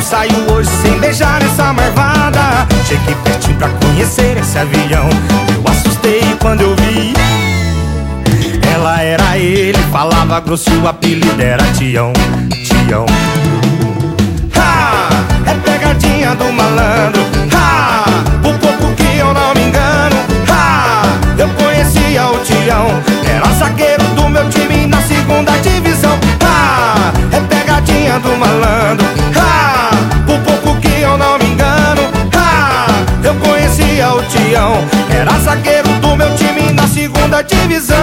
saio hoje sem beijar essa marvada. Cheguei pertinho pra conhecer esse avião. Eu assustei quando eu vi. Ela era ele, falava grosso e o apelido era Tião. Tião. Ha! É pegadinha do malandro. Ha! Por pouco que eu não me engano. Ha! Eu conhecia o Tião. Era zagueiro do meu time na segunda divisão. Ha! É pegadinha do malandro. Ha! Por pouco que eu não me engano. Ha! Eu conhecia o Tião. Era zagueiro do meu time na segunda divisão.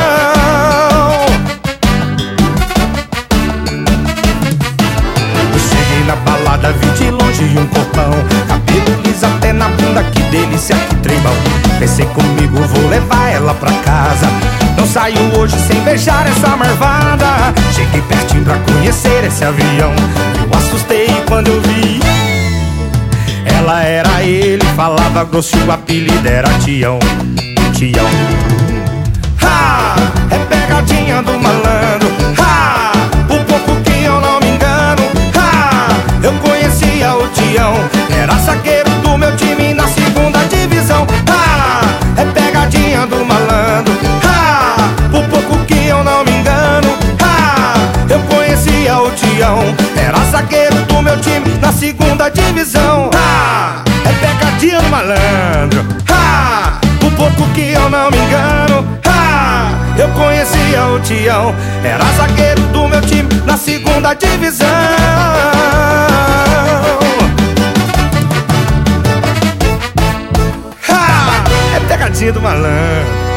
Eu cheguei na balada, vi de longe um corpão, cabelo liso até na bunda, que delícia, que trembão. Pensei comigo, vou levar ela pra casa. Não saio hoje sem beijar essa marvada. Cheguei pertinho pra conhecer esse avião. Eu assustei quando eu vi. Ela era ele, falava grosso e o apelido era Tião. Tião. Ha! É pegadinha do malandro. Ha! Por pouco que eu não me engano. Ha! Eu conhecia o Tião. Era zagueiro do meu time na segunda divisão. Ha! É pegadinha do malandro. Ha! Por pouco que eu não me engano. Ha! Eu conhecia o Tião. Era zagueiro do meu time na segunda divisão. Ha! É pegadinha do malandro. Ha! Por pouco que eu não me engano. Ha! Eu conhecia o Tião. Era zagueiro do meu time na segunda divisão. Ha! É pegadinha do malandro.